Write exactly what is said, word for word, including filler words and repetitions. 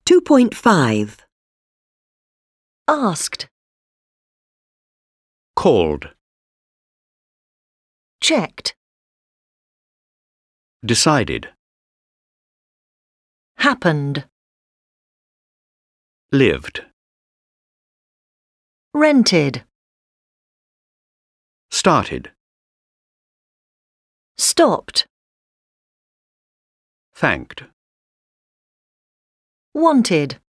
two point five. Asked. Called. Checked. Decided. Happened. Lived. Rented. Started. Stopped. Thanked. Wanted.